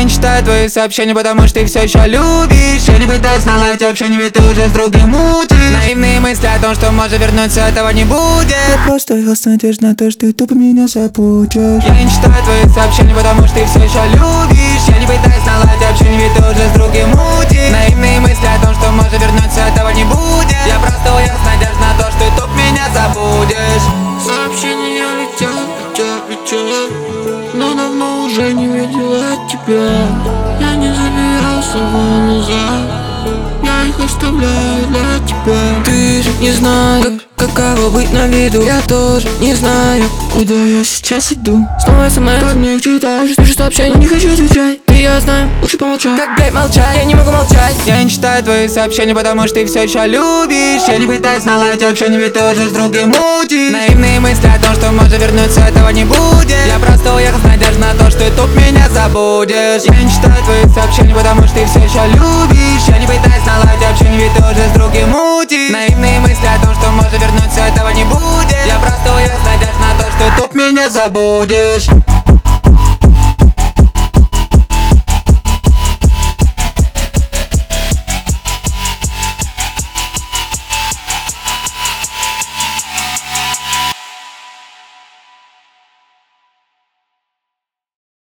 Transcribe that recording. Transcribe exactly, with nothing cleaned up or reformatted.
Я не читаю твои сообщения, потому что ты все еще любишь. Я не пытаюсь наладить общение, ведь ты уже с другим мутишь. Наивные мысли о том, что может вернуться, этого не будет. Я просто ехал с надеждой на то, что ты тупо меня забудешь. Я не читаю твои сообщения, потому что ты все еще любишь. Я не пытаюсь наладить общение, ведь ты уже с другим мутишь. Наивные мысли о том, что может вернуться, этого не будет. Я просто уехал с надеждой на то, что ты туп меня забудешь. Сообщения летят, летят, летят, но давно уже не видел от тебя. Я не забирал слова назад, я их оставляю для тебя. Ты же не знаешь, каково быть на виду. Я тоже не знаю, куда я сейчас иду. Снова смс, под них читаешь, пишешь сообщения, не хочу отвечать. И я знаю, лучше помолчать. Как, блядь, молчать, я не могу молчать. Я не читаю твои сообщения, потому что ты все еще любишь. Я не пытаюсь наладить общение, ведь ты уже с другим мутишь. Наивные мысли о том, что может вернуться, этого не будет. Я просто уехал с надеждой на то, что ты туп меня забудешь. Я не читаю твои сообщения, потому что ты все еще любишь. Я не пытаюсь наладить общение, ведь ты уже с другим мутишь. Наивные мысли о том, что может вернуться, этого не будет. Я просто уехал с надеждой на то, что ты туп меня забудешь.